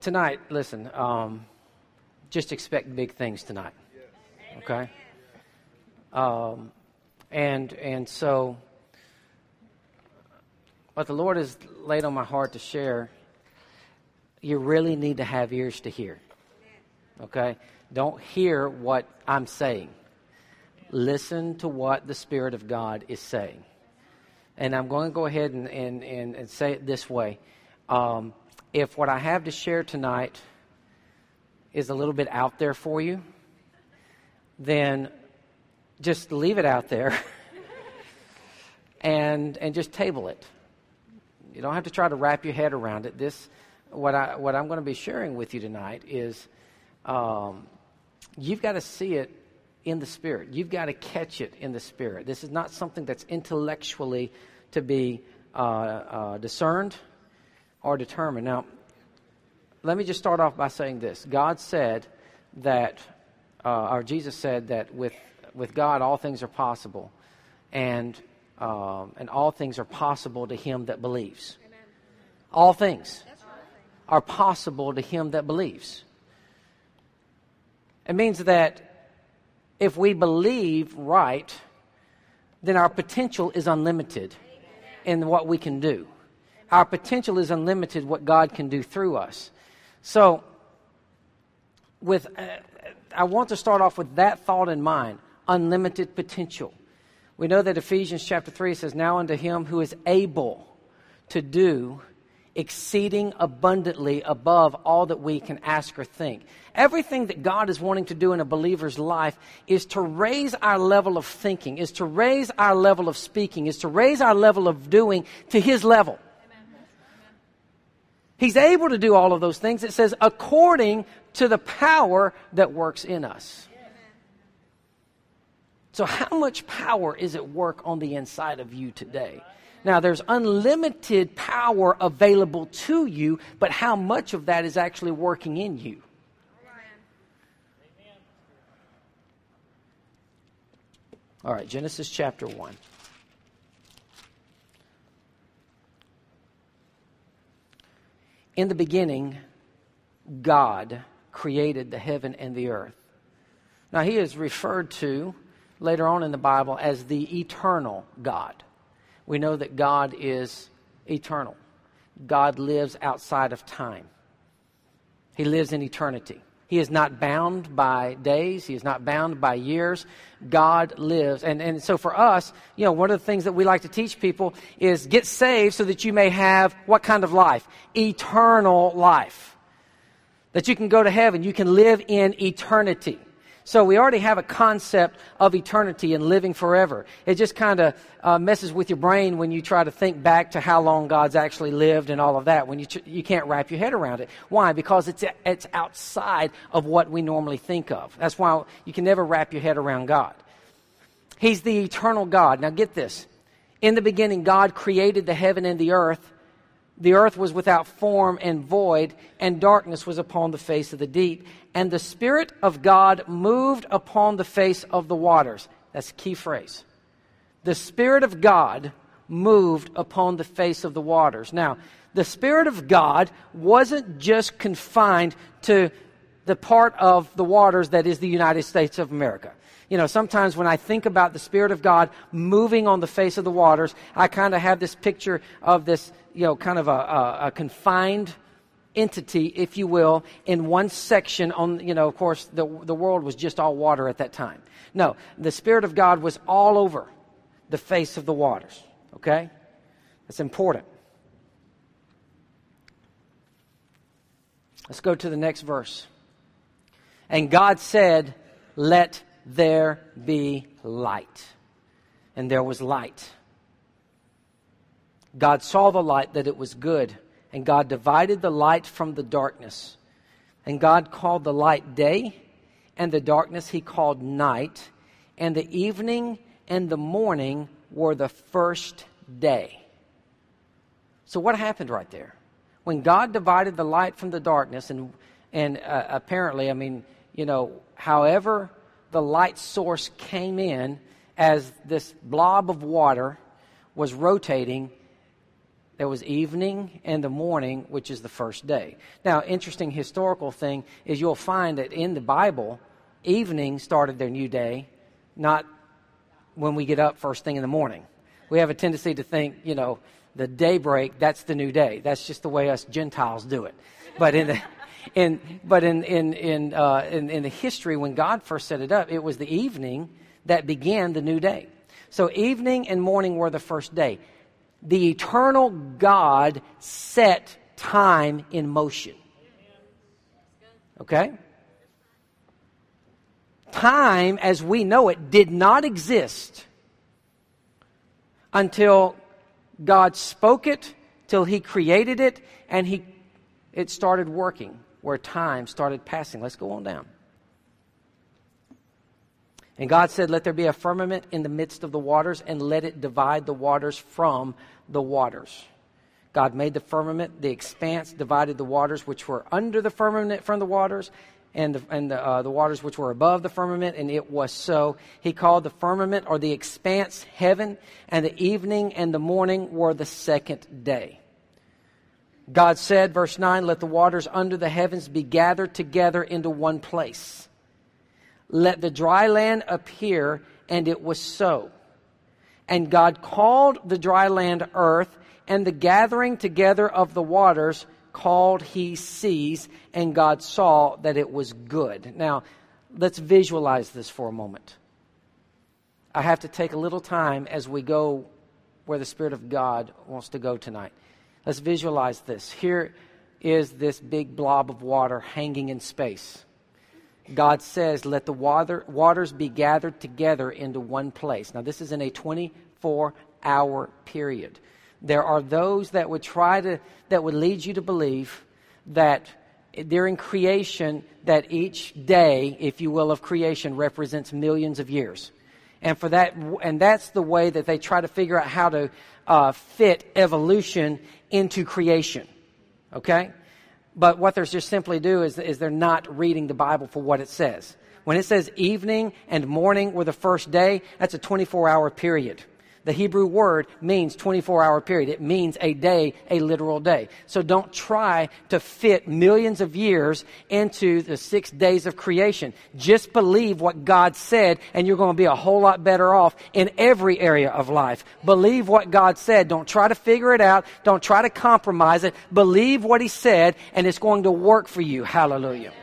Tonight, listen, just expect big things tonight, okay? And so, what the Lord has laid on my heart to share, you really need to have ears to hear, okay? Don't hear what I'm saying. Listen to what the Spirit of God is saying. And I'm going to go ahead and say it this way. If what I have to share tonight is a little bit out there for you, then just leave it out there and just table it. You don't have to try to wrap your head around it. What I'm going to be sharing with you tonight is you've got to see it in the Spirit. You've got to catch it in the Spirit. This is not something that's intellectually to be discerned or determined. Now, let me just start off by saying this. God said that, or Jesus said that with God all things are possible, and all things are possible to him that believes. Amen. All things are possible to him that believes. It means that if we believe right, then our potential is unlimited in what we can do. Our potential is unlimited what God can do through us. So, I want to start off with that thought in mind, unlimited potential. We know that Ephesians chapter 3 says, "Now unto him who is able to do exceeding abundantly above all that we can ask or think." Everything that God is wanting to do in a believer's life is to raise our level of thinking, is to raise our level of speaking, is to raise our level of doing to his level. He's able to do all of those things. It says, according to the power that works in us. So how much power is at work on the inside of you today? Now, there's unlimited power available to you, but how much of that is actually working in you? All right, Genesis chapter 1. In the beginning, God created the heaven and the earth. Now, he is referred to later on in the Bible as the eternal God. We know that God is eternal. God lives outside of time. He lives in eternity. He is not bound by days. He is not bound by years. God lives. And so for us, one of the things that we like to teach people is get saved so that you may have what kind of life? Eternal life. That you can go to heaven. You can live in eternity. So we already have a concept of eternity and living forever. It just kind of messes with your brain when you try to think back to how long God's actually lived and all of that. When you can't wrap your head around it. Why? Because it's outside of what we normally think of. That's why you can never wrap your head around God. He's the eternal God. Now get this. In the beginning, God created the heaven and the earth. The earth was without form and void, and darkness was upon the face of the deep. And the Spirit of God moved upon the face of the waters. That's a key phrase. The Spirit of God moved upon the face of the waters. Now, the Spirit of God wasn't just confined to the part of the waters that is the United States of America. Sometimes when I think about the Spirit of God moving on the face of the waters, I kind of have this picture of this, kind of a confined entity, if you will, in one section on, of course, the world was just all water at that time. No, the Spirit of God was all over the face of the waters. Okay? That's important. Let's go to the next verse. And God said, "Let there be light." And there was light. God saw the light that it was good, and God divided the light from the darkness. And God called the light day, and the darkness he called night. And the evening and the morning were the first day. So what happened right there? When God divided the light from the darkness, and apparently, however the light source came in as this blob of water was rotating, There was evening and the morning, which is the first day. Now, interesting historical thing is you'll find that in the Bible, evening started their new day, not when we get up first thing in the morning. We have a tendency to think, the daybreak, that's the new day. That's just the way us Gentiles do it. But in the history, when God first set it up, it was the evening that began the new day. So evening and morning were the first day. The eternal God set time in motion. Okay? Time, as we know it, did not exist until God spoke it, till He created it, and it started working, where time started passing. Let's go on down. And God said, let there be a firmament in the midst of the waters, and let it divide the waters from the waters. God made the firmament, the expanse, divided the waters which were under the firmament from the waters, and the waters which were above the firmament, and it was so. He called the firmament, or the expanse, heaven, and the evening and the morning were the second day. God said, verse 9, let the waters under the heavens be gathered together into one place. Let the dry land appear, and it was so. And God called the dry land earth, and the gathering together of the waters called He seas, and God saw that it was good. Now, let's visualize this for a moment. I have to take a little time as we go where the Spirit of God wants to go tonight. Let's visualize this. Here is this big blob of water hanging in space. God says, let the waters be gathered together into one place. Now, this is in a 24-hour period. There are those that would that would lead you to believe that during creation, that each day, if you will, of creation represents millions of years. And that's the way that they try to figure out how to fit evolution into creation. Okay? But what they're just simply do is they're not reading the Bible for what it says. When it says evening and morning were the first day, that's a 24-hour period. The Hebrew word means 24-hour period. It means a day, a literal day. So don't try to fit millions of years into the 6 days of creation. Just believe what God said, and you're going to be a whole lot better off in every area of life. Believe what God said. Don't try to figure it out. Don't try to compromise it. Believe what He said, and it's going to work for you. Hallelujah.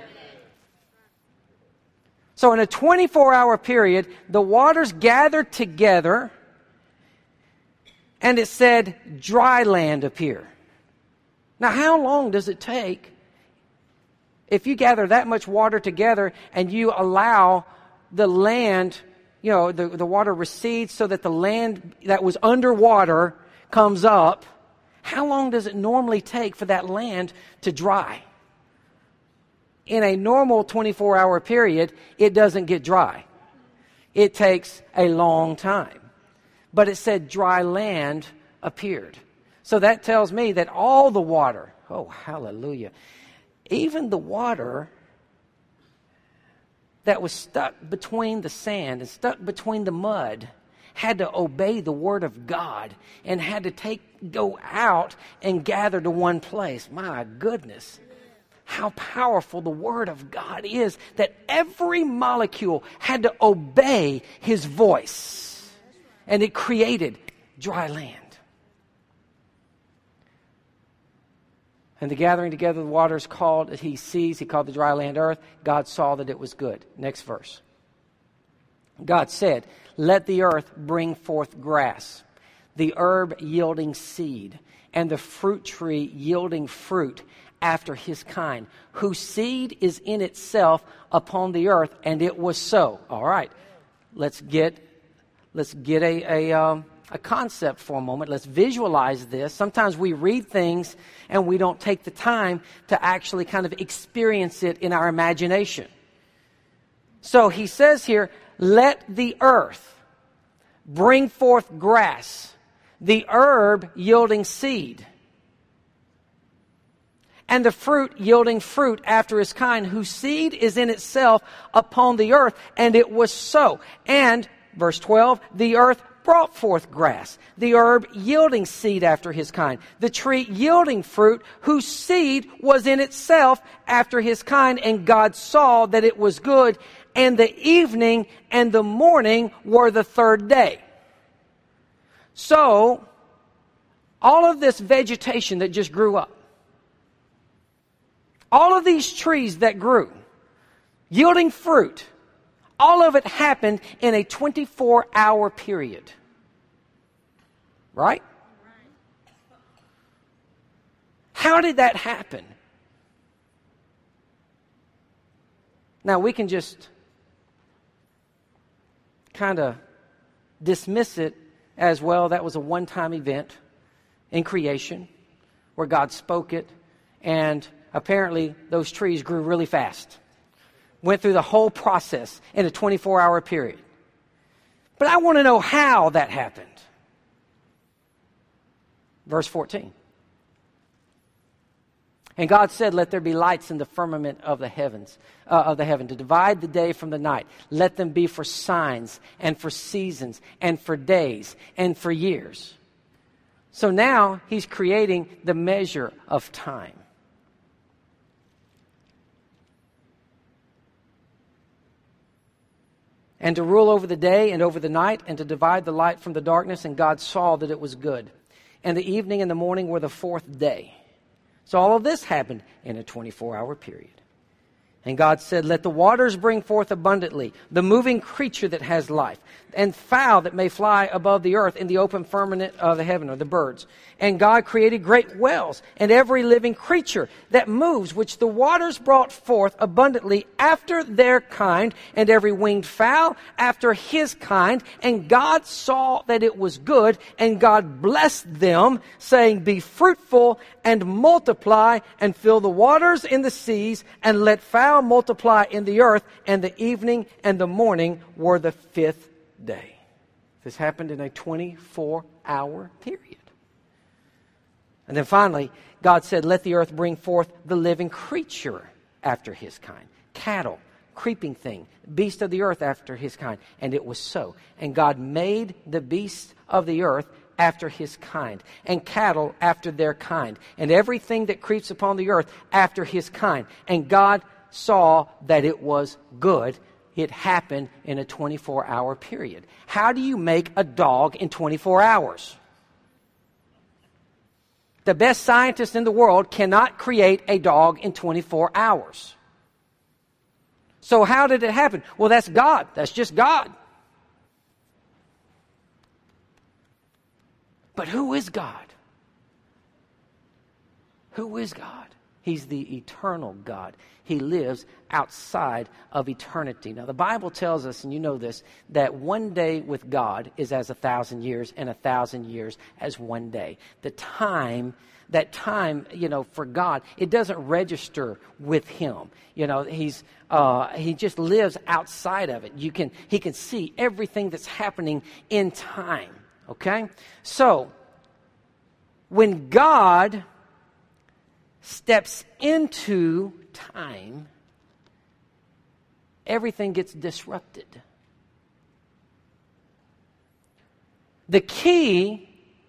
So in a 24-hour period, the waters gathered together, and it said, dry land appear. Now, how long does it take if you gather that much water together and you allow the land, the water recedes so that the land that was underwater comes up? How long does it normally take for that land to dry? In a normal 24-hour period, it doesn't get dry. It takes a long time. But it said dry land appeared. So that tells me that all the water, oh, hallelujah, even the water that was stuck between the sand and stuck between the mud had to obey the Word of God and had to go out and gather to one place. My goodness. How powerful the Word of God is, that every molecule had to obey His voice. And it created dry land. And the gathering together of the waters called He seas. He called the dry land earth. God saw that it was good. Next verse. God said, let the earth bring forth grass, the herb yielding seed, and the fruit tree yielding fruit after his kind, whose seed is in itself upon the earth. And it was so. All right. Let's get a concept for a moment. Let's visualize this. Sometimes we read things and we don't take the time to actually kind of experience it in our imagination. So he says here, let the earth bring forth grass, the herb yielding seed, and the fruit yielding fruit after his kind, whose seed is in itself upon the earth. And it was so. And verse 12, the earth brought forth grass, the herb yielding seed after his kind, the tree yielding fruit, whose seed was in itself after his kind. And God saw that it was good, and the evening and the morning were the third day. So, all of this vegetation that just grew up, all of these trees that grew, yielding fruit, all of it happened in a 24-hour period. Right? How did that happen? Now, we can just kind of dismiss it as, well, that was a one-time event in creation where God spoke it, and apparently those trees grew really fast. Went through the whole process in a 24-hour period. But I want to know how that happened. Verse 14. And God said, let there be lights in the firmament of the heaven, to divide the day from the night. Let them be for signs and for seasons and for days and for years. So now he's creating the measure of time. And to rule over the day and over the night, and to divide the light from the darkness. And God saw that it was good. And the evening and the morning were the fourth day. So all of this happened in a 24-hour period. And God said, let the waters bring forth abundantly the moving creature that has life, and fowl that may fly above the earth in the open firmament of the heaven, or the birds. And God created great whales and every living creature that moves, which the waters brought forth abundantly after their kind, and every winged fowl after his kind. And God saw that it was good, and God blessed them, saying, be fruitful and multiply, and fill the waters in the seas, and let fowl multiply in the earth. And the evening and the morning were the fifth day. This happened in a 24-hour period. And then finally, God said, let the earth bring forth the living creature after his kind. Cattle, creeping thing, beast of the earth after his kind. And it was so. And God made the beasts of the earth after his kind, and cattle after their kind, and everything that creeps upon the earth after his kind. And God saw that it was good. It happened in a 24-hour period. How do you make a dog in 24 hours? The best scientists in the world cannot create a dog in 24 hours. So how did it happen? Well, that's God. That's just God. But who is God? Who is God? He's the eternal God. He lives outside of eternity. Now, the Bible tells us, and you know this, that one day with God is as 1,000 years, and 1,000 years as one day. That time, for God, it doesn't register with Him. He just lives outside of it. He can see everything that's happening in time. Okay? So, when God steps into time, everything gets disrupted. The key,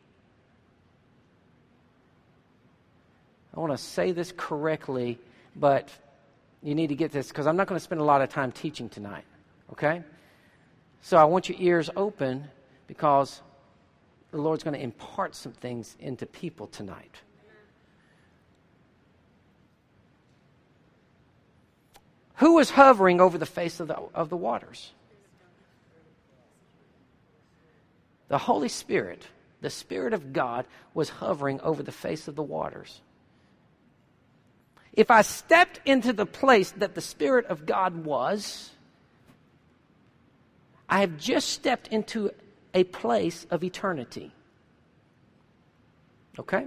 I want to say this correctly, but you need to get this, because I'm not going to spend a lot of time teaching tonight. Okay? So I want your ears open, because the Lord's going to impart some things into people tonight. Who was hovering over the face of the waters? The Holy Spirit, the Spirit of God, was hovering over the face of the waters. If I stepped into the place that the Spirit of God was, I have just stepped into a place of eternity. Okay?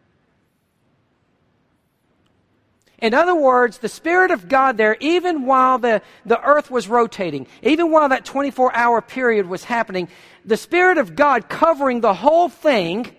In other words, the Spirit of God there, even while the earth was rotating, even while that 24-hour period was happening, the Spirit of God covering the whole thing,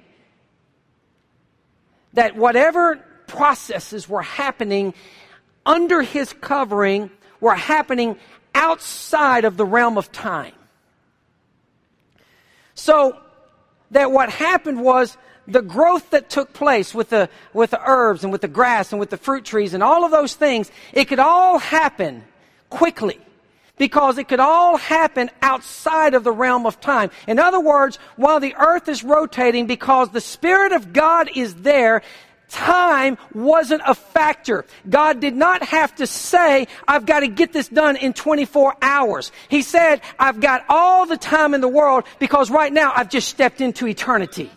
that whatever processes were happening under His covering were happening outside of the realm of time. So that what happened was the growth that took place with the herbs and with the grass and with the fruit trees and all of those things, it could all happen quickly. Because it could all happen outside of the realm of time. In other words, while the earth is rotating, because the Spirit of God is there, time wasn't a factor. God did not have to say, I've got to get this done in 24 hours. He said, I've got all the time in the world because right now I've just stepped into eternity.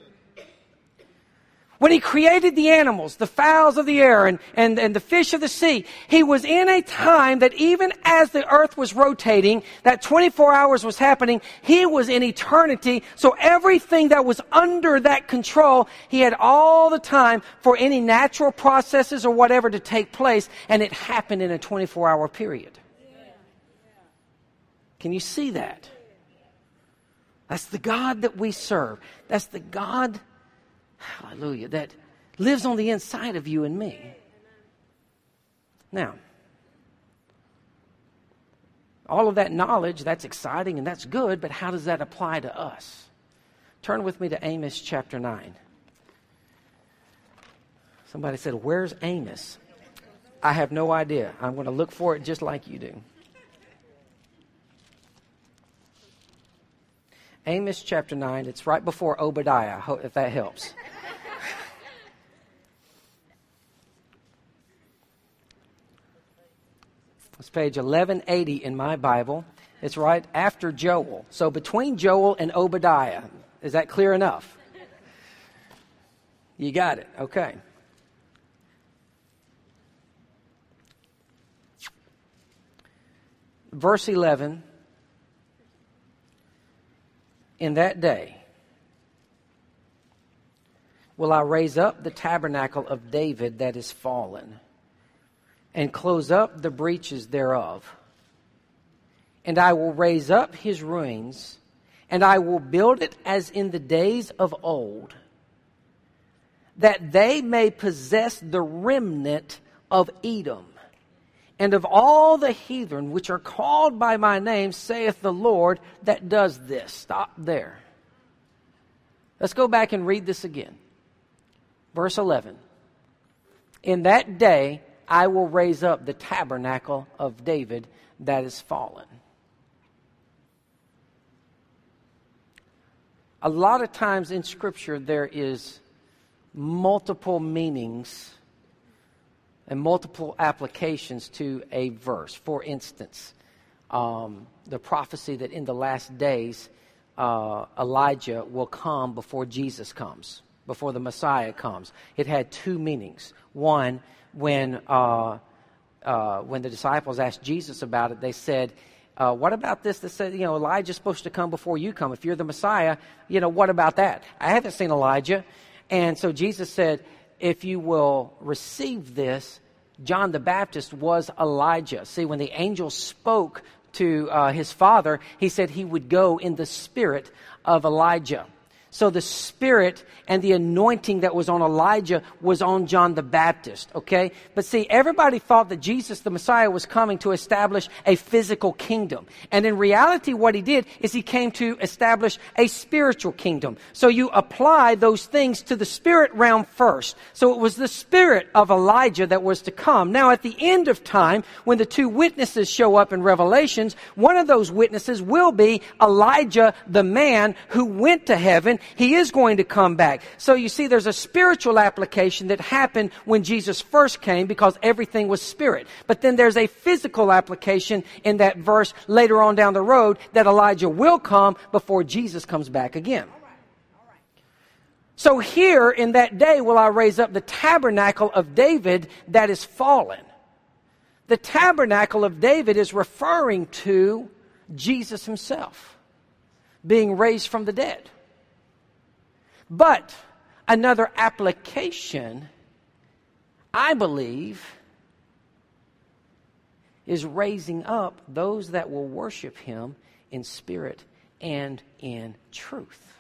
When He created the animals, the fowls of the air and the fish of the sea, He was in a time that even as the earth was rotating, that 24 hours was happening, He was in eternity. So everything that was under that control, He had all the time for any natural processes or whatever to take place, and it happened in a 24-hour period. Can you see that? That's the God that we serve. That's the God, hallelujah, that lives on the inside of you and me. Now, all of that knowledge, that's exciting and that's good, but how does that apply to us? Turn with me to Amos chapter 9. Somebody said, where's Amos? I have no idea. I'm going to look for it just like you do. Amos chapter 9, it's right before Obadiah, if that helps. It's page 1180 in my Bible. It's right after Joel. So between Joel and Obadiah. Is that clear enough? You got it. Okay. Verse 11. In that day will I raise up the tabernacle of David that is fallen, and close up the breaches thereof. And I will raise up his ruins, and I will build it as in the days of old, that they may possess the remnant of Edom, and of all the heathen which are called by my name, saith the Lord that does this. Stop there. Let's go back and read this again. Verse 11. In that day I will raise up the tabernacle of David that is fallen. A lot of times in Scripture there is multiple meanings and multiple applications to a verse. For instance, the prophecy that in the last days Elijah will come before Jesus comes, before the Messiah comes. It had two meanings. One, when the disciples asked Jesus about it, they said, what about this that said, Elijah's supposed to come before you come. If you're the Messiah, what about that? I haven't seen Elijah. And so Jesus said, if you will receive this, John the Baptist was Elijah. See, when the angel spoke to his father, he said he would go in the spirit of Elijah. So the spirit and the anointing that was on Elijah was on John the Baptist, okay? But see, everybody thought that Jesus, the Messiah, was coming to establish a physical kingdom. And in reality, what he did is he came to establish a spiritual kingdom. So you apply those things to the spirit realm first. So it was the spirit of Elijah that was to come. Now, at the end of time, when the two witnesses show up in Revelations, one of those witnesses will be Elijah, the man who went to heaven. He is going to come back. So you see, there's a spiritual application that happened when Jesus first came because everything was spirit. But then there's a physical application in that verse later on down the road that Elijah will come before Jesus comes back again. So here in that day will I raise up the tabernacle of David that is fallen. The tabernacle of David is referring to Jesus himself being raised from the dead. But another application, I believe, is raising up those that will worship him in spirit and in truth.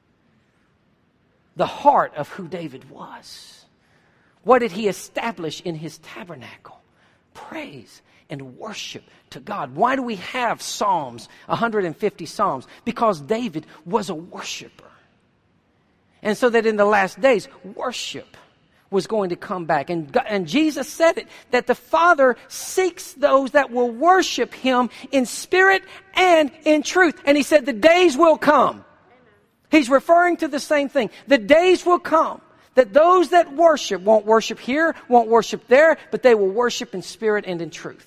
The heart of who David was. What did he establish in his tabernacle? praise and worship to God. Why do we have Psalms, 150 Psalms? Because David was a worshiper. And so that in the last days, worship was going to come back. And Jesus said it, that the Father seeks those that will worship Him in spirit and in truth. And He said the days will come. He's referring to the same thing. The days will come that those that worship won't worship here, won't worship there, but they will worship in spirit and in truth.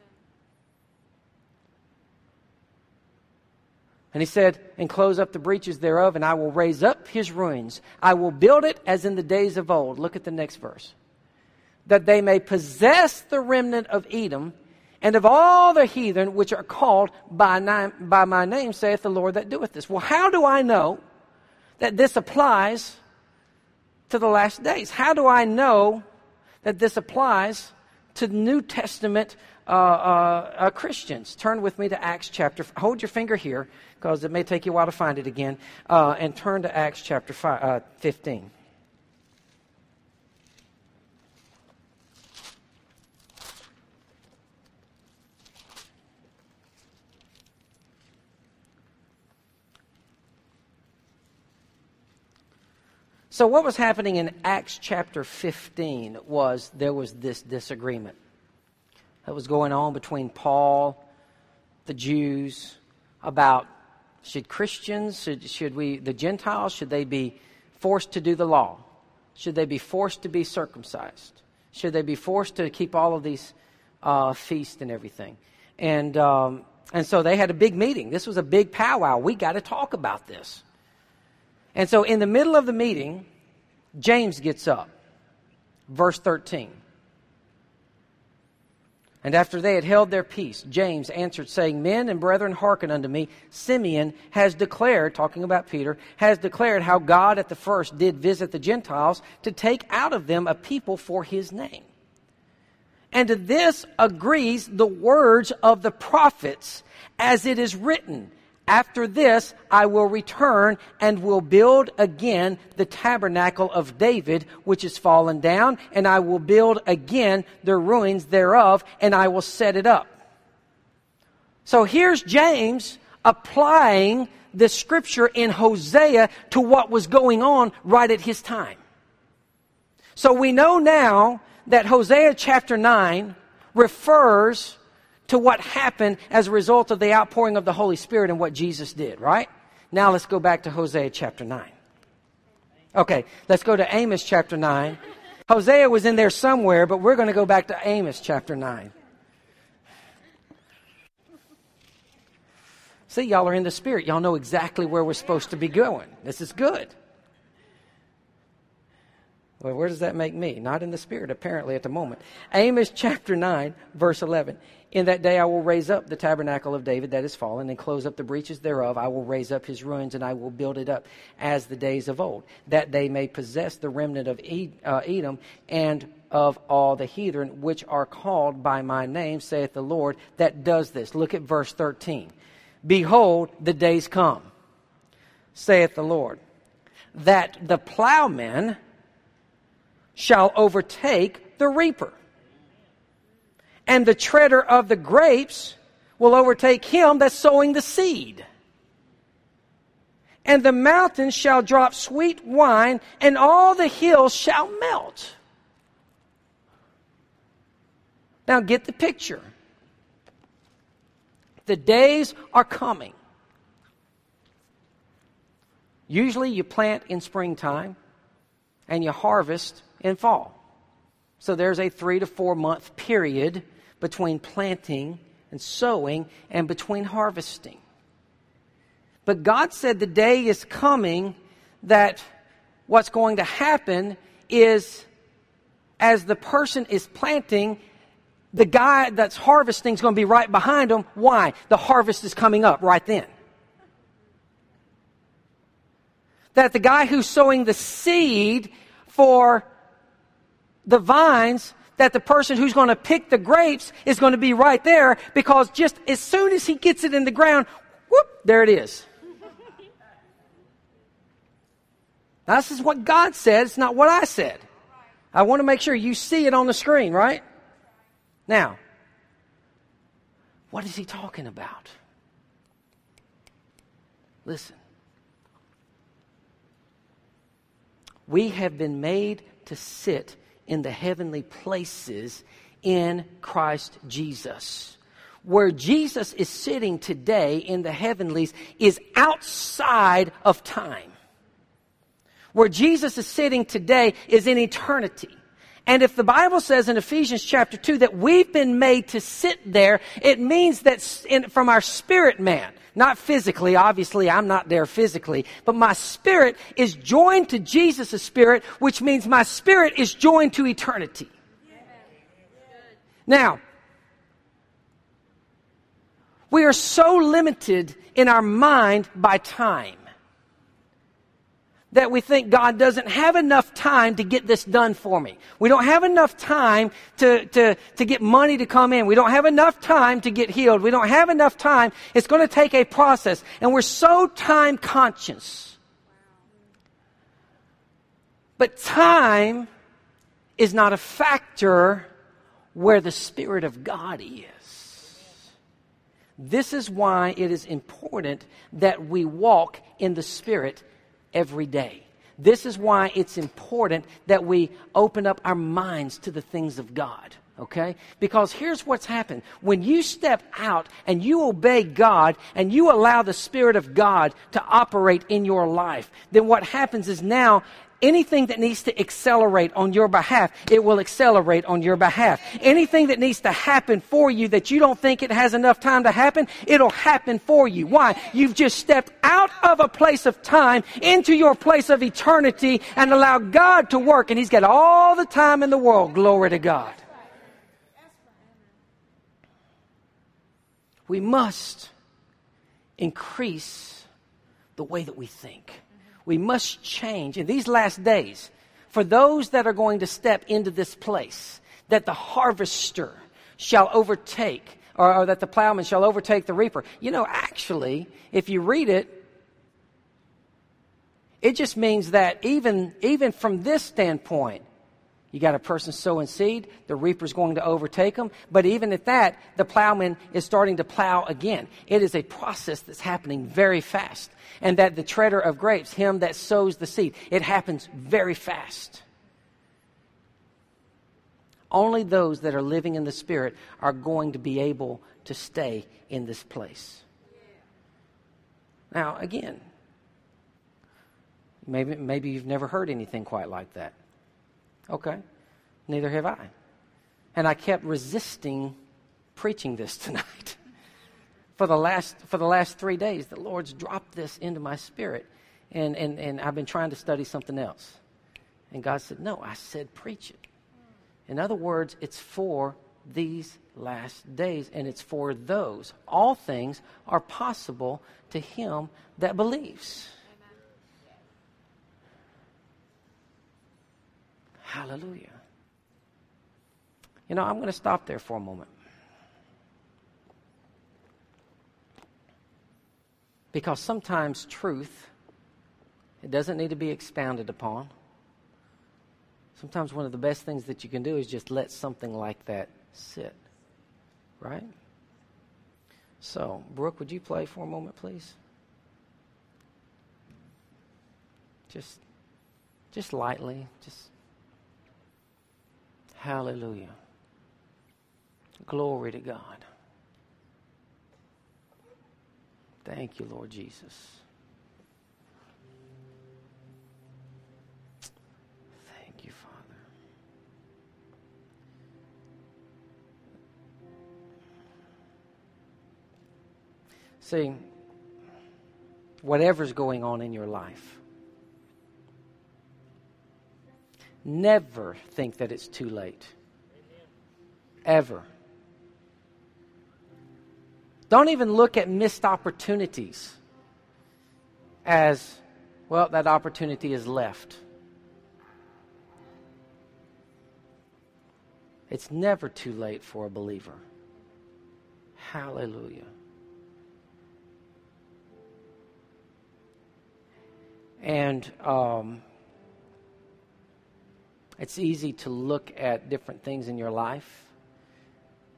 And He said, and close up the breaches thereof, and I will raise up his ruins. I will build it as in the days of old. Look at the next verse. That they may possess the remnant of Edom, and of all the heathen which are called by my name, saith the Lord that doeth this. Well, how do I know that this applies to the last days? How do I know that this applies to New Testament Christians? Turn with me to Acts chapter. Hold your finger here, because it may take you a while to find it again, and turn to Acts chapter 15. So what was happening in Acts chapter 15 was there was this disagreement that was going on between Paul, the Jews, about should Christians, should the Gentiles, should they be forced to do the law? Should they be forced to be circumcised? Should they be forced to keep all of these feasts and everything? And so they had a big meeting. This was a big powwow. We got to talk about this. And so in the middle of the meeting, James gets up. Verse 13. And after they had held their peace, James answered, saying, Men and brethren, hearken unto me. Simeon has declared, talking about Peter, has declared how God at the first did visit the Gentiles to take out of them a people for His name. And to this agrees the words of the prophets, as it is written, After this I will return and will build again the tabernacle of David, which is fallen down, and I will build again the ruins thereof, and I will set it up. So here's James applying the scripture in Hosea to what was going on right at his time. So we know now that Hosea chapter 9 refers to what happened as a result of the outpouring of the Holy Spirit and what Jesus did, right? Now let's go back to Hosea chapter 9. Okay, let's go to Amos chapter 9. Hosea was in there somewhere, but we're going to go back to Amos chapter 9. See, y'all are in the Spirit. Y'all know exactly where we're supposed to be going. This is good. Well, where does that make me? Not in the Spirit, apparently, at the moment. Amos chapter 9, verse 11. In that day I will raise up the tabernacle of David that is fallen, and close up the breaches thereof. I will raise up his ruins, and I will build it up as the days of old, that they may possess the remnant of Edom and of all the heathen, which are called by my name, saith the Lord, that does this. Look at verse 13. Behold, the days come, saith the Lord, that the plowman shall overtake the reaper, and the treader of the grapes will overtake him that's sowing the seed. And the mountains shall drop sweet wine, and all the hills shall melt. Now get the picture. The days are coming. Usually you plant in springtime and you harvest in fall. So there's a 3 to 4 month period between planting and sowing and between harvesting. But God said the day is coming that what's going to happen is, as the person is planting, the guy that's harvesting is going to be right behind him. Why? The harvest is coming up right then. That the guy who's sowing the seed for the vines, that the person who's going to pick the grapes is going to be right there, because just as soon as he gets it in the ground, whoop, there it is. Now, this is what God said. It's not what I said. I want to make sure you see it on the screen, right? Now, what is he talking about? Listen. We have been made to sit in the heavenly places in Christ Jesus. Where Jesus is sitting today in the heavenlies is outside of time. Where Jesus is sitting today is in eternity. And if the Bible says in Ephesians chapter 2 that we've been made to sit there, it means that from our spirit man, not physically, obviously I'm not there physically, but my spirit is joined to Jesus' spirit, which means my spirit is joined to eternity. Now, we are so limited in our mind by time that we think God doesn't have enough time to get this done for me. We don't have enough time to get money to come in. We don't have enough time to get healed. We don't have enough time. It's going to take a process. And we're so time conscious. But time is not a factor where the Spirit of God is. This is why it is important that we walk in the Spirit every day. This is why it's important that we open up our minds to the things of God. Okay? Because here's what's happened. When you step out and you obey God and you allow the Spirit of God to operate in your life, then what happens is now anything that needs to accelerate on your behalf, it will accelerate on your behalf. Anything that needs to happen for you that you don't think it has enough time to happen, it'll happen for you. Why? You've just stepped out of a place of time into your place of eternity and allowed God to work. And He's got all the time in the world. Glory to God. We must increase the way that we think. We must change in these last days for those that are going to step into this place, that the harvester shall overtake, or that the plowman shall overtake the reaper. You know, actually, if you read it, it just means that even from this standpoint, you got a person sowing seed, the reaper's going to overtake them. But even at that, the plowman is starting to plow again. It is a process that's happening very fast. And that the treader of grapes, him that sows the seed, it happens very fast. Only those that are living in the Spirit are going to be able to stay in this place. Now, again, maybe you've never heard anything quite like that. Okay, neither have I. And I kept resisting preaching this tonight. For the last 3 days, the Lord's dropped this into my spirit. And I've been trying to study something else. And God said, no, I said preach it. In other words, it's for these last days. And it's for those. All things are possible to him that believes. Hallelujah. You know, I'm going to stop there for a moment. Because sometimes truth, it doesn't need to be expounded upon. Sometimes one of the best things that you can do is just let something like that sit. Right? So, Brooke, would you play for a moment, please? Just lightly. Hallelujah. Glory to God. Thank you, Lord Jesus. Thank you, Father. See, whatever's going on in your life, never think that it's too late. Ever. Don't even look at missed opportunities as, well, that opportunity is left. It's never too late for a believer. Hallelujah. And it's easy to look at different things in your life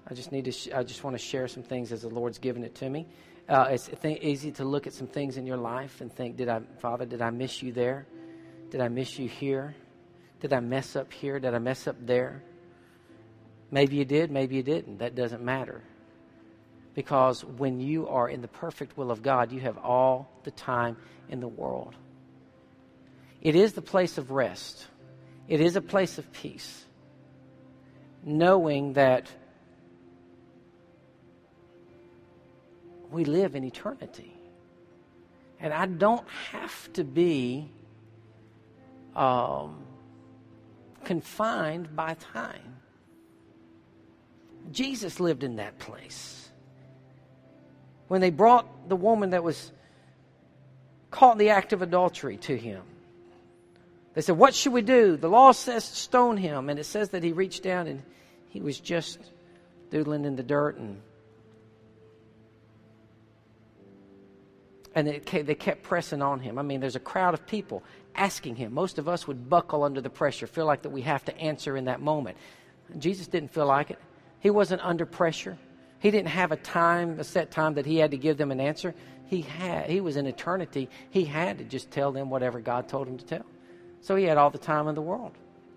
I just want to share some things as the Lord's given it to me. It's easy to look at some things in your life and think, Father, did I miss you there? Did I miss you here? Did I mess up here? Did I mess up there? Maybe you did, maybe you didn't. That doesn't matter. Because when you are in the perfect will of God, you have all the time in the world. It is the place of rest. It is a place of peace. Knowing that we live in eternity. And I don't have to be confined by time. Jesus lived in that place. When they brought the woman that was caught in the act of adultery to him, they said, what should we do? The law says stone him. And it says that he reached down and he was just doodling in the dirt. And they kept pressing on him. I mean, there's a crowd of people asking him. Most of us would buckle under the pressure, feel like that we have to answer in that moment. Jesus didn't feel like it. He wasn't under pressure. He didn't have a set time that he had to give them an answer. He was in eternity. He had to just tell them whatever God told him to tell. So he had all the time in the world.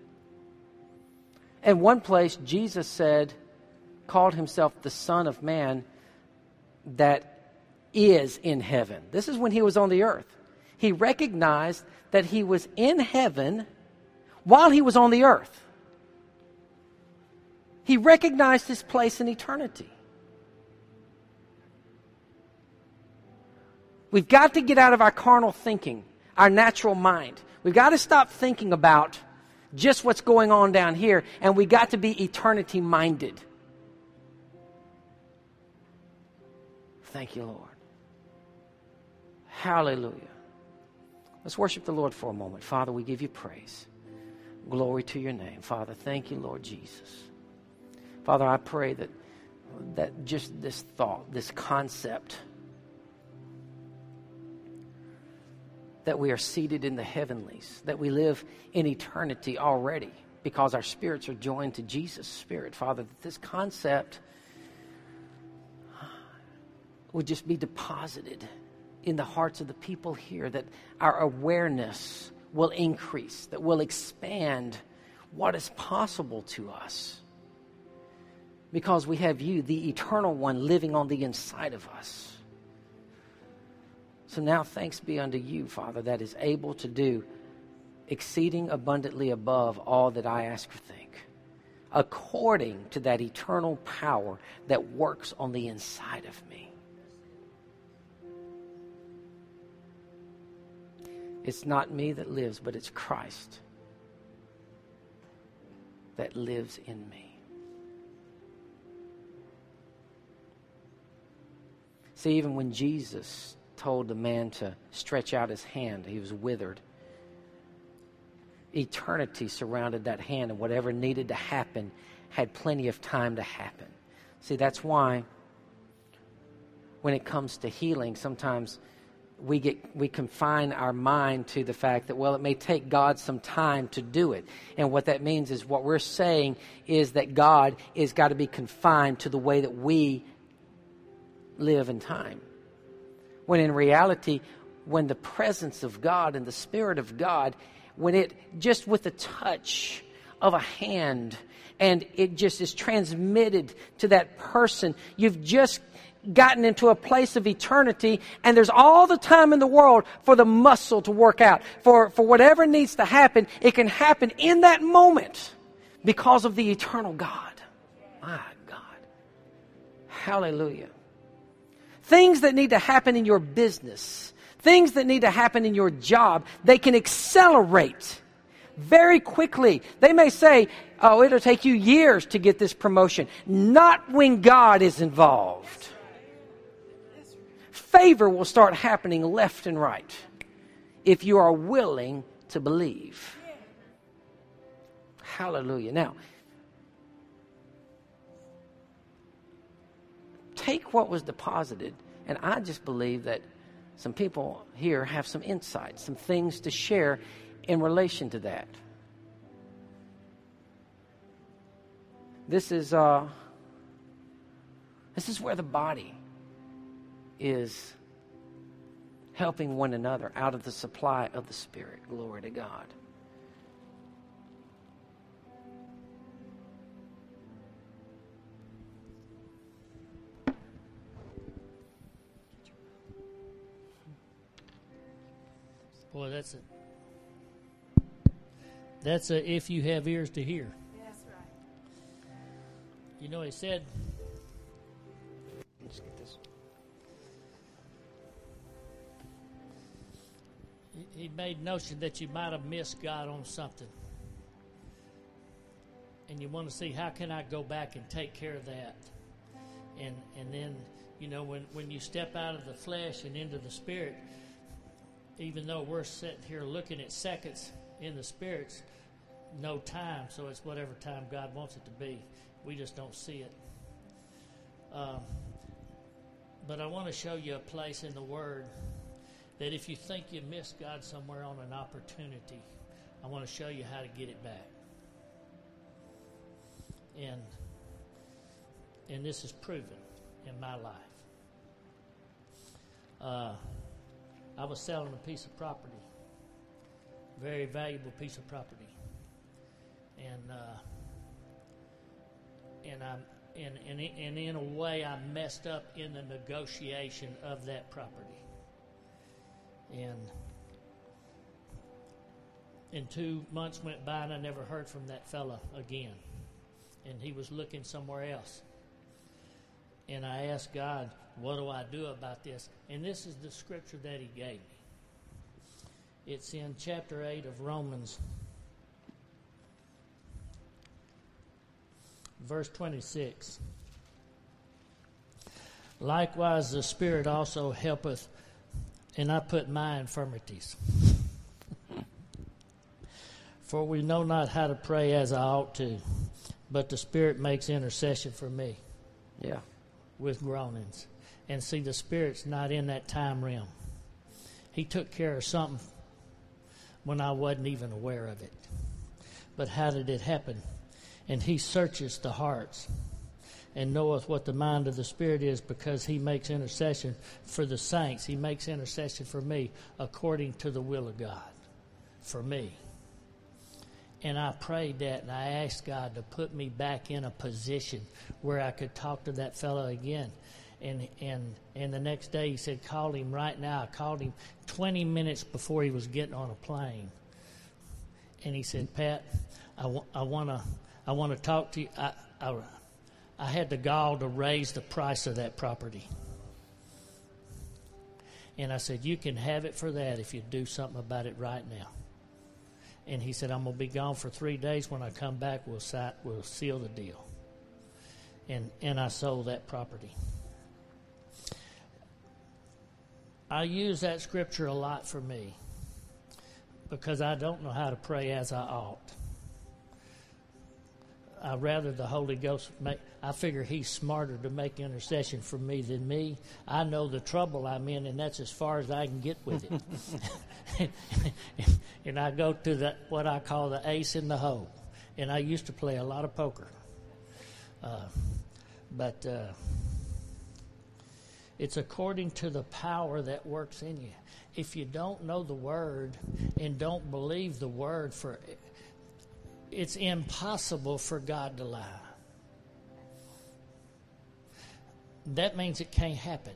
In one place, Jesus called himself the Son of Man that is in heaven. This is when he was on the earth. He recognized that he was in heaven while he was on the earth. He recognized his place in eternity. We've got to get out of our carnal thinking, our natural mind. We've got to stop thinking about just what's going on down here, and we've got to be eternity minded. Thank you, Lord. Hallelujah. Let's worship the Lord for a moment. Father, we give you praise. Glory to your name. Father, thank you, Lord Jesus. Father, I pray that just this thought, this concept, that we are seated in the heavenlies, that we live in eternity already because our spirits are joined to Jesus' Spirit. Father, that this concept would just be deposited in the hearts of the people here, that our awareness will increase, that will expand what is possible to us because we have you, the eternal one, living on the inside of us. So now thanks be unto you, Father, that is able to do exceeding abundantly above all that I ask or think, according to that eternal power that works on the inside of me. It's not me that lives, but it's Christ that lives in me. See, even when Jesus told the man to stretch out his hand, he was withered. Eternity surrounded that hand, and whatever needed to happen had plenty of time to happen. See, that's why when it comes to healing, sometimes we confine our mind to the fact that, well, it may take God some time to do it. And what that means is what we're saying is that God is got to be confined to the way that we live in time. When in reality, when the presence of God and the Spirit of God, when it just with the touch of a hand and it just is transmitted to that person, you've just gotten into a place of eternity, and there's all the time in the world for the muscle to work out. For whatever needs to happen, it can happen in that moment because of the eternal God. My God. Hallelujah. Things that need to happen in your business, things that need to happen in your job, they can accelerate very quickly. They may say, oh, it'll take you years to get this promotion. Not when God is involved. Favor will start happening left and right if you are willing to believe. Hallelujah. Now, take what was deposited, and I just believe that some people here have some insights, some things to share in relation to that. This is This is where the body is helping one another out of the supply of the Spirit. Glory to God. Boy, that's a if you have ears to hear. That's right. You know, he said, Let's get this. he made notion that you might have missed God on something. And you want to see, how can I go back and take care of that? And then, you know, when you step out of the flesh and into the Spirit, even though we're sitting here looking at seconds in the Spirit's no time, so it's whatever time God wants it to be. We just don't see it. But I want to show you a place in the Word that if you think you missed God somewhere on an opportunity, I want to show you how to get it back. And this is proven in my life. I was selling a piece of property, very valuable piece of property, and in a way I messed up in the negotiation of that property, and 2 months went by and I never heard from that fella again, and he was looking somewhere else. And I asked God, what do I do about this? And this is the scripture that he gave me. It's in chapter 8 of Romans, verse 26. Likewise the Spirit also helpeth, and I put my infirmities. For we know not how to pray as I ought to, but the Spirit makes intercession for me. Yeah. With groanings. And see, the Spirit's not in that time realm. He took care of something when I wasn't even aware of it. But how did it happen? And he searches the hearts and knoweth what the mind of the Spirit is, because he makes intercession for the saints. He makes intercession for me according to the will of God for me. And I prayed that, and I asked God to put me back in a position where I could talk to that fellow again. And the next day he said, call him right now. I called him 20 minutes before he was getting on a plane. And he said, Pat, I want to talk to you. I had the gall to raise the price of that property. And I said, you can have it for that if you do something about it right now. And he said, I'm going to be gone for 3 days. When I come back, we'll seal the deal. And I sold that property. I use that scripture a lot for me because I don't know how to pray as I ought. I rather the Holy Ghost I figure he's smarter to make intercession for me than me. I know the trouble I'm in, and that's as far as I can get with it. And I go to what I call the ace in the hole. And I used to play a lot of poker. But it's according to the power that works in you. If you don't know the Word and don't believe the Word, it's impossible for God to lie. That means it can't happen.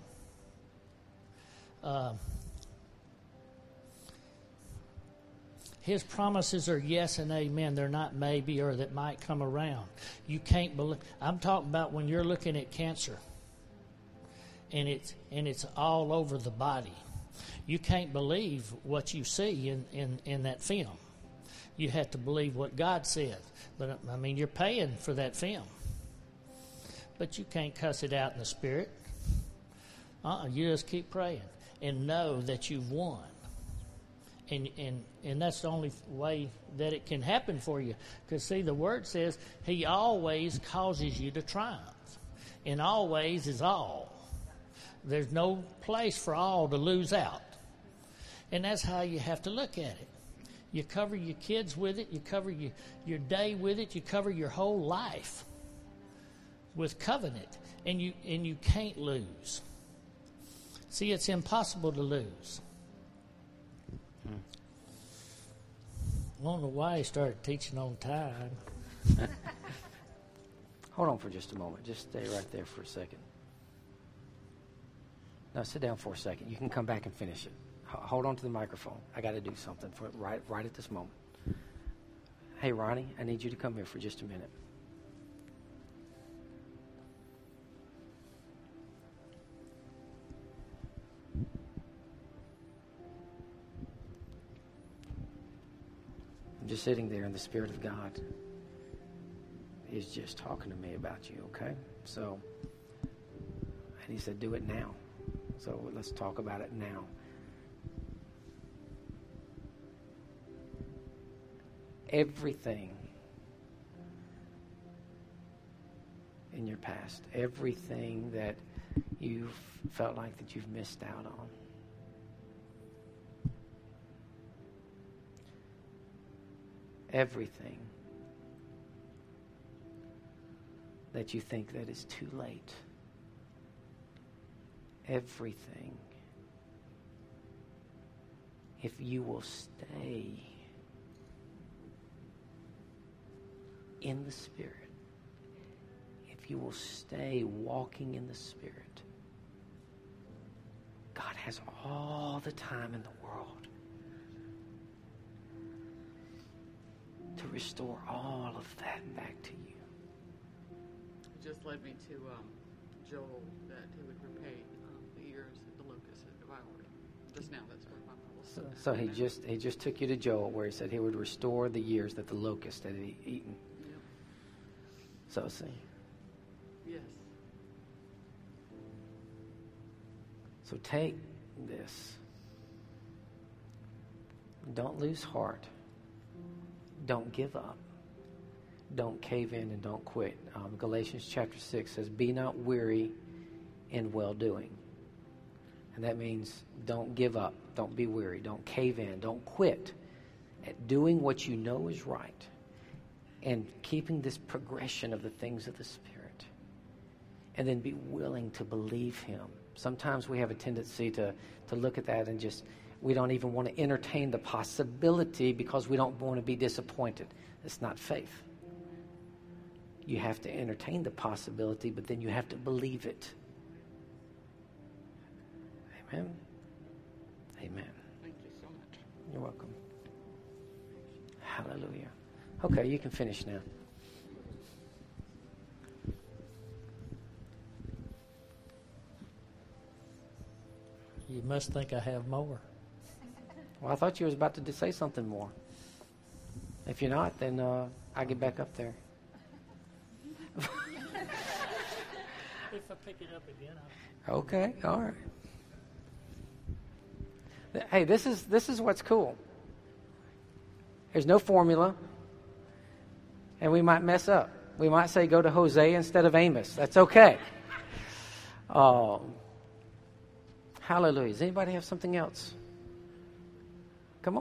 His promises are yes and amen. They're not maybe or that might come around. You can't believe. I'm talking about when you're looking at cancer and it's all over the body. You can't believe what you see in that film. You have to believe what God said. But, I mean, you're paying for that film. But you can't cuss it out in the Spirit. You just keep praying and know that you've won. And that's the only way that it can happen for you. Because, see, the Word says He always causes you to triumph. And always is all. There's no place for all to lose out. And that's how you have to look at it. You cover your kids with it. You cover your day with it. You cover your whole life with covenant, and you can't lose. See, it's impossible to lose. I don't know why he started teaching on time. Hold on for just a moment. Just stay right there for a second. No, sit down for a second. You can come back and finish it. Hold on to the microphone. I got to do something for right at this moment. Hey, Ronnie, I need you to come here for just a minute. I'm just sitting there, and the Spirit of God is just talking to me about you, okay? So, and he said, do it now. So let's talk about it now. Everything in your past, everything that you've felt like that you've missed out on, everything that you think that is too late, everything, if you will stay in the Spirit, if you will stay walking in the Spirit, God has all the time in the world to restore all of that back to you. It just led me to Joel, that he would repay the years that the locusts had devoured. Just now, that's where my Bible said. So he just took you to Joel, where he said he would restore the years that the locust had eaten. Yep. So see. Yes. So take this. Don't lose heart. Don't give up. Don't cave in and don't quit. Galatians chapter 6 says, be not weary in well-doing. And that means don't give up. Don't be weary. Don't cave in. Don't quit at doing what you know is right and keeping this progression of the things of the Spirit. And then be willing to believe Him. Sometimes we have a tendency to look at that and just, we don't even want to entertain the possibility because we don't want to be disappointed. It's not faith. You have to entertain the possibility, but then you have to believe it. Amen? Amen. Thank you so much. You're welcome. Hallelujah. Okay, you can finish now. You must think I have more. Well, I thought you was about to say something more. If you're not, then I'll get back up there. If I pick it up again, Okay, all right. Hey, this is what's cool. There's no formula, and we might mess up. We might say go to Hosea instead of Amos. That's okay. Hallelujah. Does anybody have something else? Come on.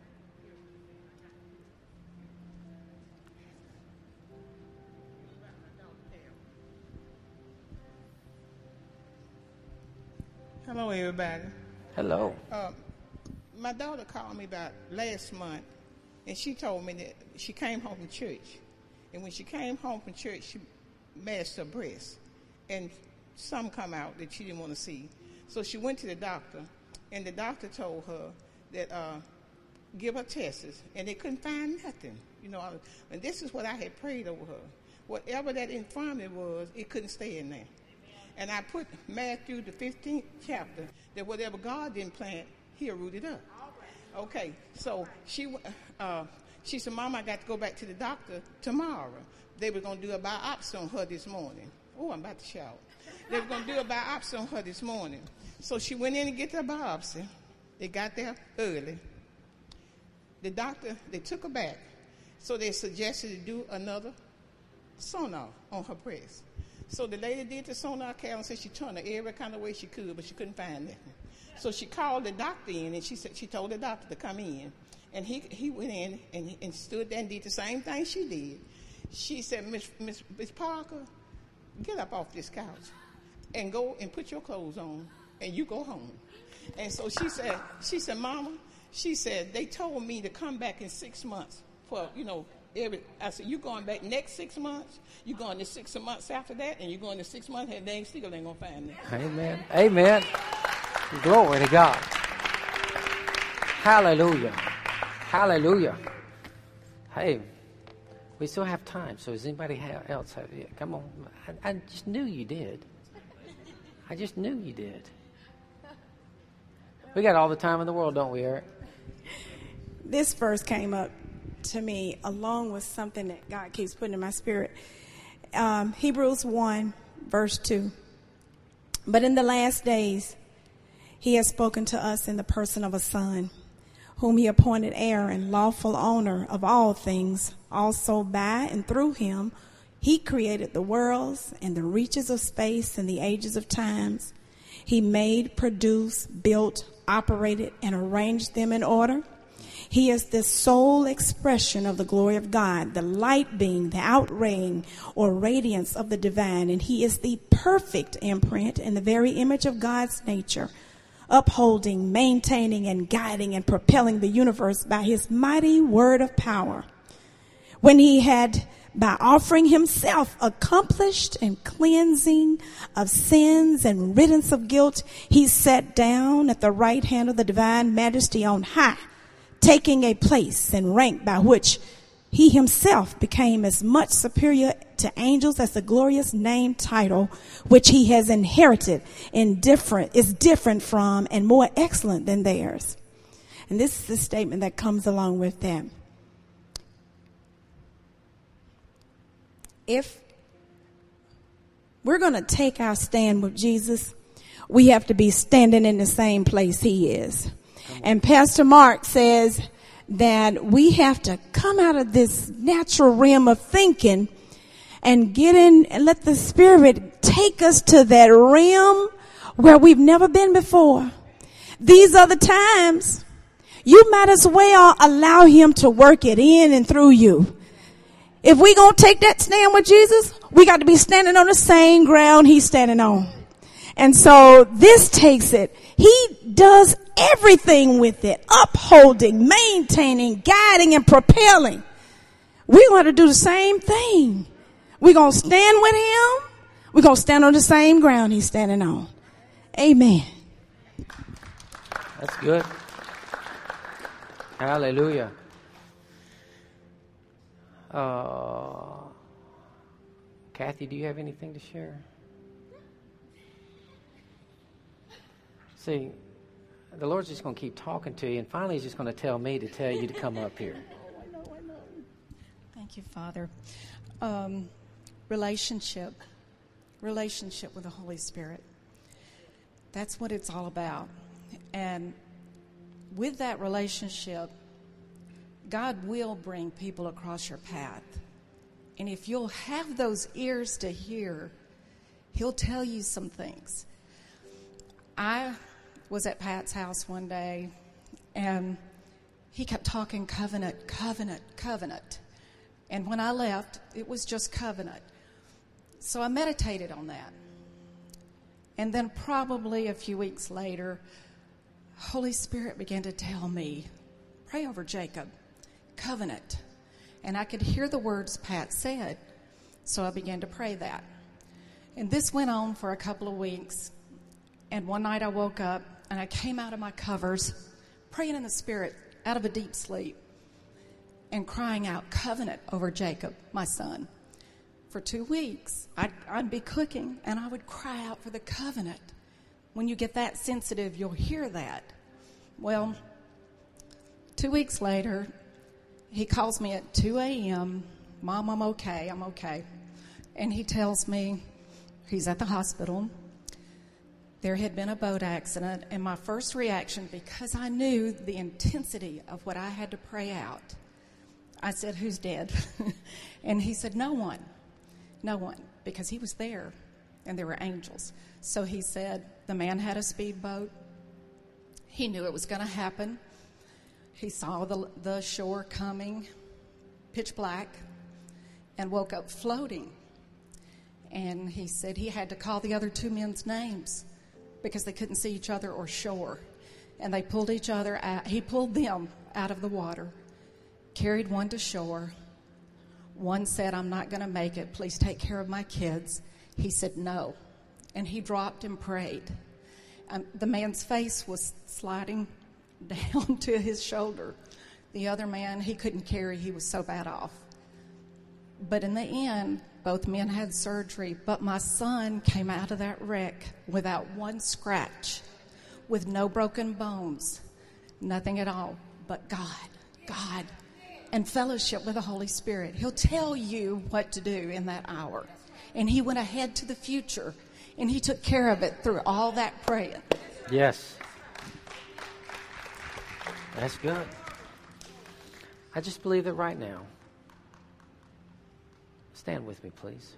Hello, everybody. Hello. My daughter called me about last month, and she told me that she came home from church. And when she came home from church, she mashed her breast. And some come out that she didn't want to see. So she went to the doctor, and the doctor told her that give her tests, and they couldn't find nothing. And this is what I had prayed over her. Whatever that infirmity was, it couldn't stay in there. And I put Matthew, the 15th chapter, that whatever God didn't plant, He'll root it up. Okay, so she said, Mom, I got to go back to the doctor tomorrow. They were going to do a biopsy on her this morning. Oh, I'm about to shout. They were going to do a biopsy on her this morning. So she went in and get the biopsy. They got there early. The doctor, they took her back. So they suggested to do another sonar on her breast. So the lady did the sonar, Carolyn said she turned her every kind of way she could, but she couldn't find nothing. So she called the doctor in, and she told the doctor to come in. And he went in and stood there and did the same thing she did. She said, Miss Parker, get up off this couch and go and put your clothes on, and you go home. And so she said, Mama, she said, they told me to come back in 6 months for, I said, you going back next 6 months? You going to 6 months after that? And you going to 6 months, and they still ain't going to find me. Amen. Amen. Glory to God. Hallelujah. Hallelujah. Hey, we still have time, so does anybody else have it? Come on. I just knew you did. I just knew you did. We got all the time in the world, don't we, Eric? This verse came up to me along with something that God keeps putting in my spirit. Hebrews 1, verse 2. But in the last days, he has spoken to us in the person of a son, whom he appointed heir and lawful owner of all things. Also by and through him, he created the worlds and the reaches of space and the ages of times. He made, produced, built, operated, and arranged them in order. He is the sole expression of the glory of God, the light being, the outraying or radiance of the divine, and he is the perfect imprint in the very image of God's nature, upholding, maintaining, and guiding and propelling the universe by his mighty word of power. When he had, by offering himself, accomplished and cleansing of sins and riddance of guilt, he sat down at the right hand of the divine majesty on high, taking a place and rank by which he himself became as much superior to angels as the glorious name title which he has inherited is different from and more excellent than theirs. And this is the statement that comes along with that. If we're going to take our stand with Jesus, we have to be standing in the same place he is. And Pastor Mark says that we have to come out of this natural realm of thinking and get in and let the Spirit take us to that realm where we've never been before. These are the times. You might as well allow him to work it in and through you. If we're going to take that stand with Jesus, we got to be standing on the same ground he's standing on. And so this takes it. He does everything with it, upholding, maintaining, guiding, and propelling. We're going to do the same thing. We're going to stand with him. We're going to stand on the same ground he's standing on. Amen. That's good. Hallelujah. Kathy, do you have anything to share? See, the Lord's just going to keep talking to you, and finally he's just going to tell me to tell you to come up here. I know. Thank you, Father. Relationship with the Holy Spirit. That's what it's all about. And with that relationship, God will bring people across your path. And if you'll have those ears to hear, he'll tell you some things. I was at Pat's house one day, and he kept talking covenant. And when I left, it was just covenant. So I meditated on that. And then probably a few weeks later, Holy Spirit began to tell me, pray over Jacob, covenant. And I could hear the words Pat said, so I began to pray that. And this went on for a couple of weeks. And one night I woke up and I came out of my covers, praying in the Spirit, out of a deep sleep, and crying out covenant over Jacob, my son. For 2 weeks, I'd be cooking and I would cry out for the covenant. When you get that sensitive, you'll hear that. Well, 2 weeks later, he calls me at 2 a.m. Mom, I'm okay. And he tells me he's at the hospital. There had been a boat accident, and my first reaction, because I knew the intensity of what I had to pray out, I said, who's dead? And he said, no one, because he was there, and there were angels. So he said, the man had a speedboat. He knew it was going to happen. He saw the shore coming, pitch black, and woke up floating. And he said he had to call the other two men's names because they couldn't see each other or shore. And they pulled each other out. He pulled them out of the water, carried one to shore. One said, "I'm not going to make it. Please take care of my kids." He said, "No." And he dropped and prayed. The man's face was sliding down to his shoulder. The other man, he couldn't carry. He was so bad off. But in the end, both men had surgery. But my son came out of that wreck without one scratch, with no broken bones, nothing at all. But God, and fellowship with the Holy Spirit. He'll tell you what to do in that hour. And he went ahead to the future, and he took care of it through all that praying. Yes. That's good. I just believe that right now. Stand with me, please.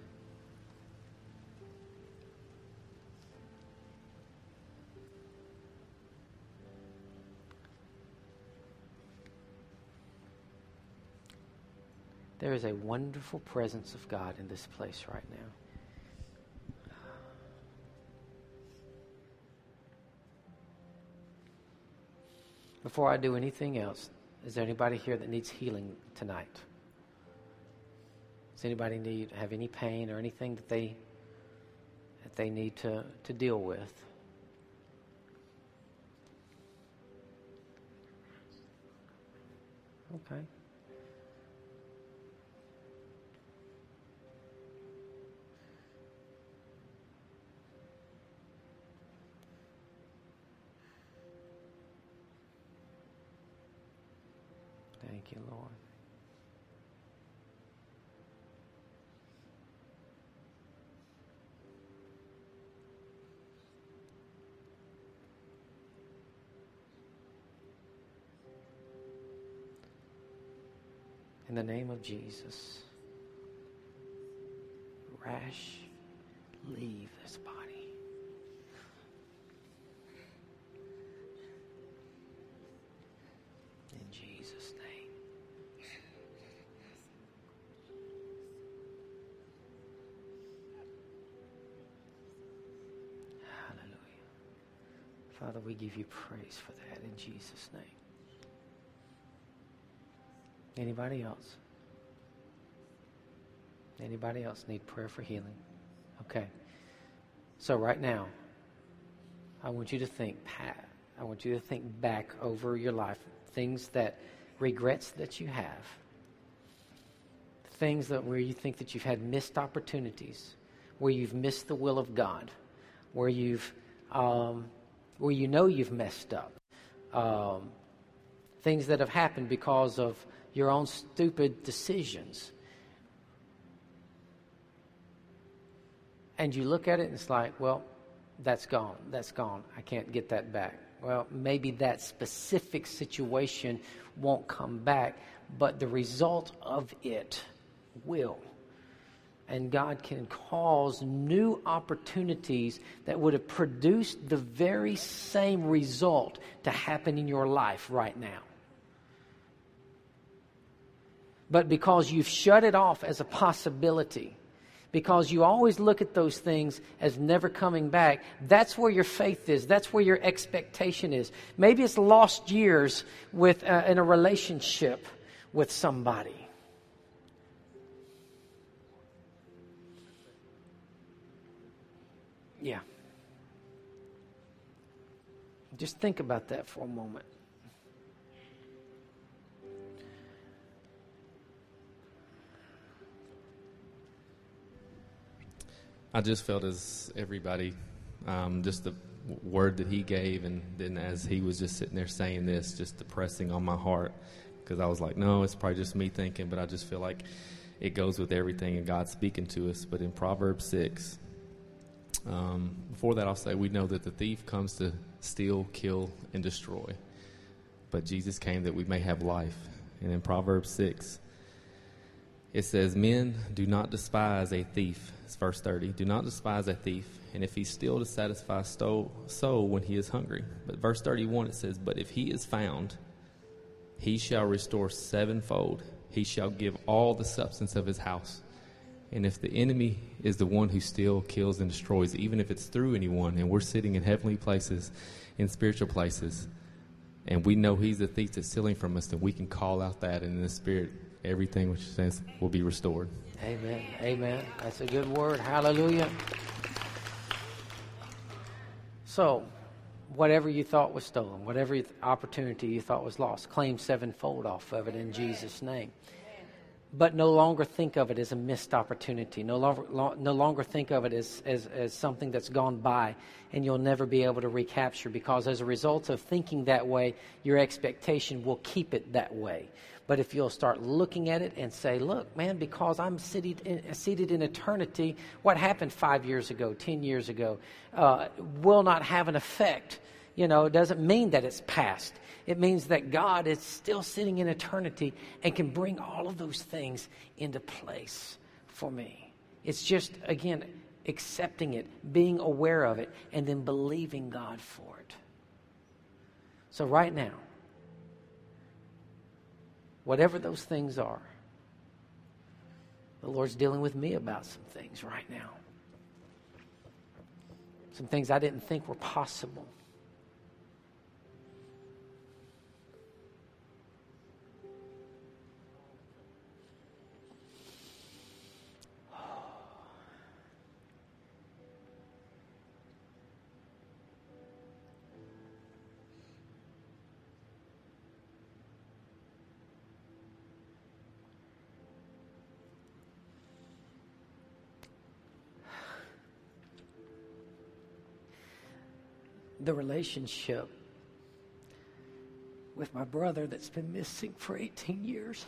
There is a wonderful presence of God in this place right now. Before I do anything else, is there anybody here that needs healing tonight? Does anybody have any pain or anything that they need to deal with? Okay. Thank you, Lord. In the name of Jesus, Rash, leave this body. In Jesus' name. Hallelujah. Father, we give you praise for that in Jesus' name. Anybody else? Anybody else need prayer for healing? Okay. So right now, I want you to think, I want you to think back over your life, regrets that you have, things where you think that you've had missed opportunities, where you've missed the will of God, where you know you've messed up, things that have happened because of your own stupid decisions. And you look at it and it's like, well, that's gone. I can't get that back. Well, maybe that specific situation won't come back, but the result of it will. And God can cause new opportunities that would have produced the very same result to happen in your life right now. But because you've shut it off as a possibility, because you always look at those things as never coming back, that's where your faith is. That's where your expectation is. Maybe it's lost years in a relationship with somebody. Yeah. Just think about that for a moment. I just felt as everybody, just the word that he gave, and then as he was just sitting there saying this, just depressing on my heart, because I was like, no, it's probably just me thinking, but I just feel like it goes with everything and God's speaking to us. But in Proverbs 6, before that I'll say, we know that the thief comes to steal, kill, and destroy, but Jesus came that we may have life. And in Proverbs 6, it says, men, do not despise a thief. It's verse 30. Do not despise a thief, and if he steal to satisfy soul when he is hungry. But verse 31, it says, but if he is found, he shall restore sevenfold. He shall give all the substance of his house. And if the enemy is the one who still kills and destroys, even if it's through anyone, and we're sitting in heavenly places, in spiritual places, and we know he's the thief that's stealing from us, then we can call out that, and in the Spirit, everything which says will be restored. Amen. Amen. That's a good word. Hallelujah. So, whatever you thought was stolen, whatever opportunity you thought was lost, claim sevenfold off of it in Jesus' name. But no longer think of it as a missed opportunity. No longer think of it as something that's gone by and you'll never be able to recapture, because as a result of thinking that way, your expectation will keep it that way. But if you'll start looking at it and say, look, man, because I'm seated in eternity, what happened 5 years ago, 10 years ago, will not have an effect. It doesn't mean that it's past. It means that God is still sitting in eternity and can bring all of those things into place for me. It's just, again, accepting it, being aware of it, and then believing God for it. So right now, whatever those things are, the Lord's dealing with me about some things right now. Some things I didn't think were possible. The relationship with my brother that's been missing for 18 years.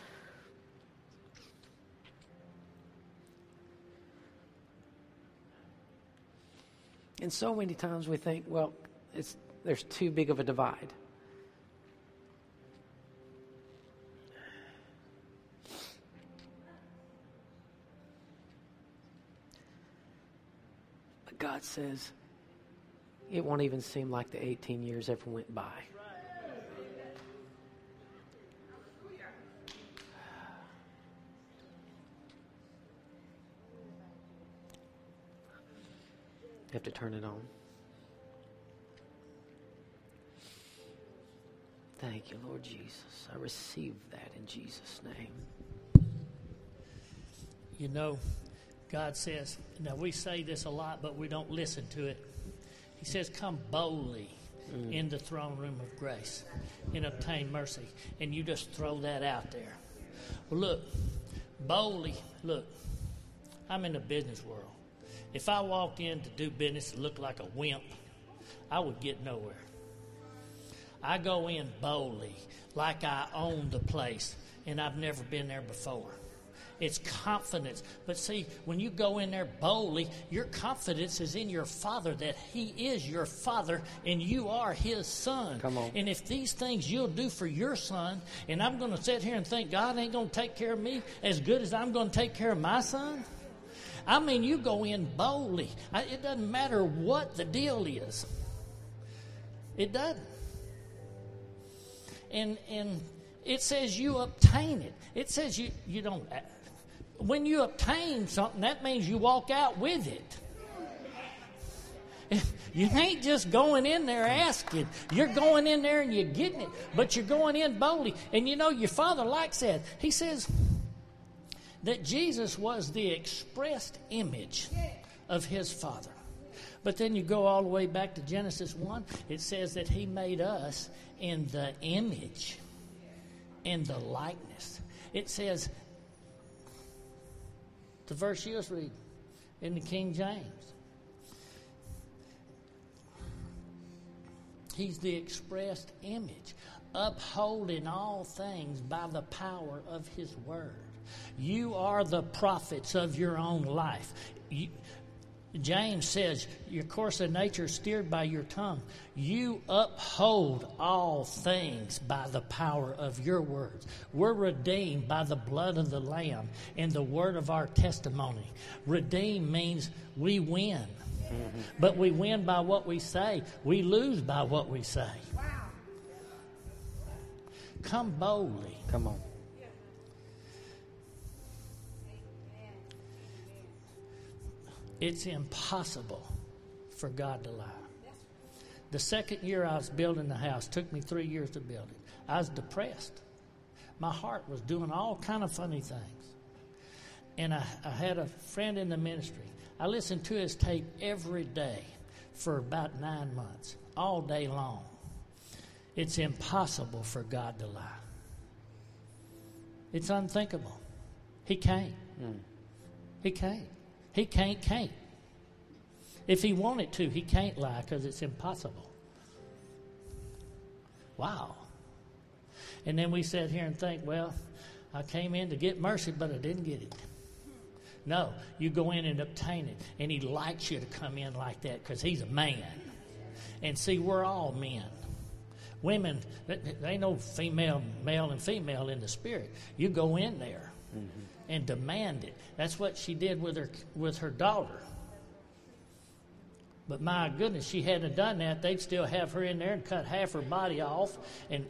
And so many times we think, well, there's too big of a divide. But God says, it won't even seem like the 18 years ever went by. You have to turn it on. Thank you, Lord Jesus. I receive that in Jesus' name. God says, now we say this a lot, but we don't listen to it. He says, come boldly in the throne room of grace and obtain mercy. And you just throw that out there. Well, look, boldly, I'm in the business world. If I walked in to do business and looked like a wimp, I would get nowhere. I go in boldly, like I own the place, and I've never been there before. It's confidence. But see, when you go in there boldly, your confidence is in your Father, that He is your Father and you are His Son. Come on. And if these things you'll do for your son, and I'm going to sit here and think God ain't going to take care of me as good as I'm going to take care of my son, I mean, you go in boldly. It doesn't matter what the deal is. It doesn't. And it says you obtain it. It says you don't... When you obtain something, that means you walk out with it. You ain't just going in there asking. You're going in there and you're getting it. But you're going in boldly. And your Father likes that. He says that Jesus was the expressed image of His Father. But then you go all the way back to Genesis 1. It says that He made us in the image and the likeness. It says... The verse you just read in the King James. He's the expressed image, upholding all things by the power of His word. You are the prophets of your own life. James says, your course of nature is steered by your tongue. You uphold all things by the power of your words. We're redeemed by the blood of the Lamb and the word of our testimony. Redeem means we win. Mm-hmm. But we win by what we say. We lose by what we say. Wow. Come boldly. Come on. It's impossible for God to lie. The second year I was building the house, took me 3 years to build it. I was depressed. My heart was doing all kind of funny things. And I had a friend in the ministry. I listened to his tape every day for about 9 months, all day long. It's impossible for God to lie. It's unthinkable. He can't. He can't. He can't. If he wanted to, he can't lie because it's impossible. Wow. And then we sat here and think, well, I came in to get mercy, but I didn't get it. No, you go in and obtain it. And he likes you to come in like that because he's a man. And see, we're all men. Women, there ain't no female, male and female in the spirit. You go in there and demand it. That's what she did with her daughter. But my goodness, she hadn't done that. They'd still have her in there and cut half her body off. And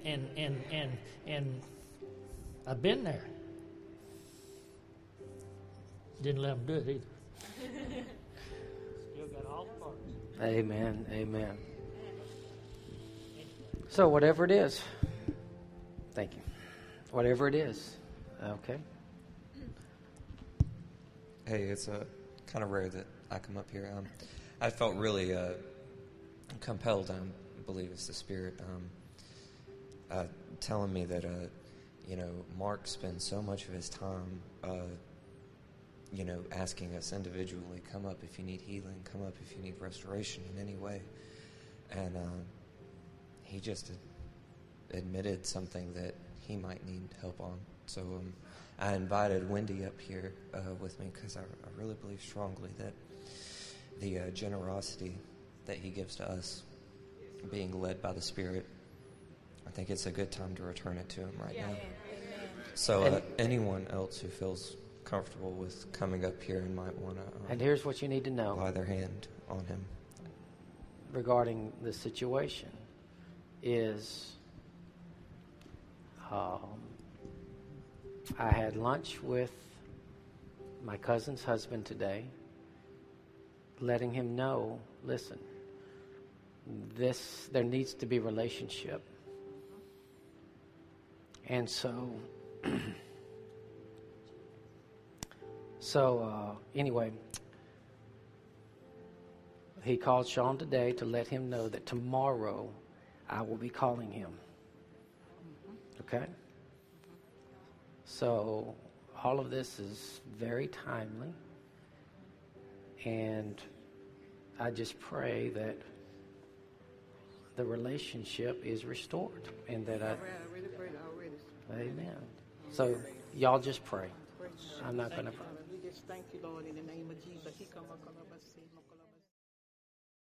I've been there. Didn't let them do it either. Still got all the parts. Amen. Amen. So whatever it is, thank you. Whatever it is, okay. Hey, it's kind of rare that I come up here. I felt really compelled. I believe it's the Spirit telling me that Mark spends so much of his time asking us individually, come up if you need healing, come up if you need restoration in any way. And he just admitted something that he might need help on. So I invited Wendy up here with me because I really believe strongly that the generosity that he gives to us, being led by the Spirit, I think it's a good time to return it to him right now. So anyone else who feels comfortable with coming up here and might want to and here's what you need to know lie their hand on him regarding the situation is I had lunch with my cousin's husband today, letting him know, listen, there needs to be relationship. And so anyway, he called Sean today to let him know that tomorrow I will be calling him. Okay? So all of this is very timely. And I just pray that the relationship is restored. And that I really prayed already. Amen. So y'all just pray. I'm not going to pray. We just thank you, Lord, in the name of Jesus.